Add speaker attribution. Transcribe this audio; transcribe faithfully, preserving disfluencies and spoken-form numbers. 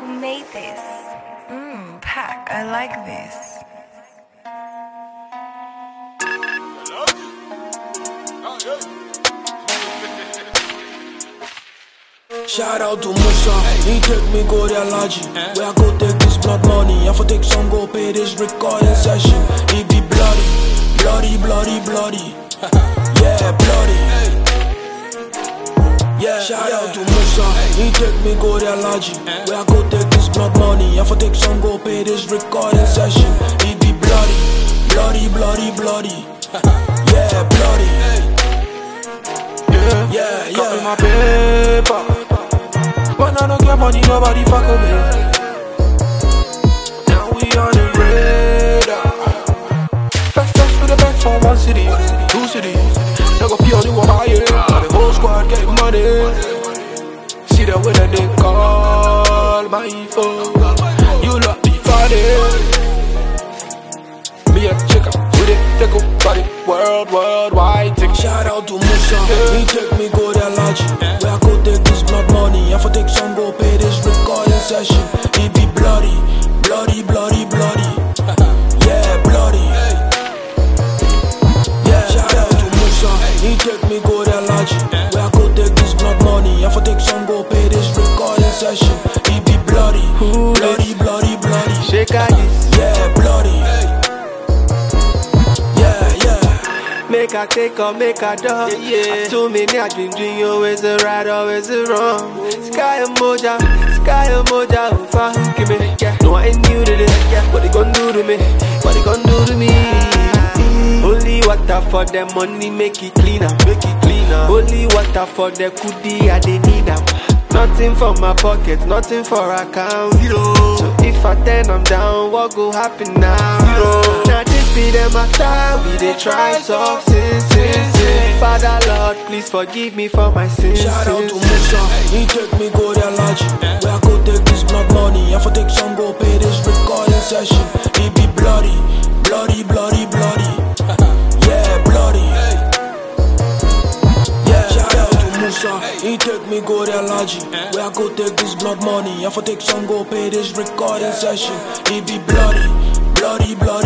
Speaker 1: made this? Mmm, pack, I like this.
Speaker 2: Shout out to Musa, he take me go there Laji. Where I go take this blood money, I for take some go pay this recording session. He be bloody, bloody, bloody, bloody. Yeah, bloody. Yeah, shout out to Musa, he take me go there Laji. Where I go take this blood money, I for take some go pay this recording session. He be bloody, bloody, bloody, bloody. Yeah, bloody. Yeah, yeah, yeah.
Speaker 3: Got me my paper. When I don't get money, nobody fuck with me. Now we on the radar. Flex, flex with the back from one city, two cities. They go feel the one higher. Now the whole squad getting money. See that when they call my phone. You lot be funny. Me a chicken with it, they go body. World, worldwide thing.
Speaker 2: Shout out to Musa, he take me go there Laji. Where I go take this blood money, I for take some go pay this recording session. He be bloody, bloody, bloody, bloody. Yeah, bloody. Yeah, shout out to Musa, he take me go there Laji. Where I go take this blood money, I for take some go pay this recording session. He be bloody, bloody, bloody, bloody.
Speaker 3: Shake eyes,
Speaker 2: yeah, bloody.
Speaker 3: Make I take or make I dog. Yeah, yeah. Too many I dream, dream, always a right, always a wrong. Sky and moja, sky and moja, oh fuck me. Yeah, no I ain't new to this. Yeah, what they gon' do to me? What they gon' do to me? Only water for the money, make it cleaner, make it cleaner. Only water for the goodie, I they need them. Nothing for my pocket, nothing for account. Zero. So if I turn them down, what go happen now? Zero. Now this be them my time, we they try soft sin, sin, sin. Father Lord, please forgive me for my sins.
Speaker 2: Shout out to Musa, he take me go there Laji. Where I go take this blood money, I for take some go pay this recording session. He be bloody, bloody, bloody, bloody. Yeah, bloody. Yeah, shout out to Musa, he take me go there Laji. Where I go take this blood money, I for take some go pay this recording session. He be bloody, bloody, bloody.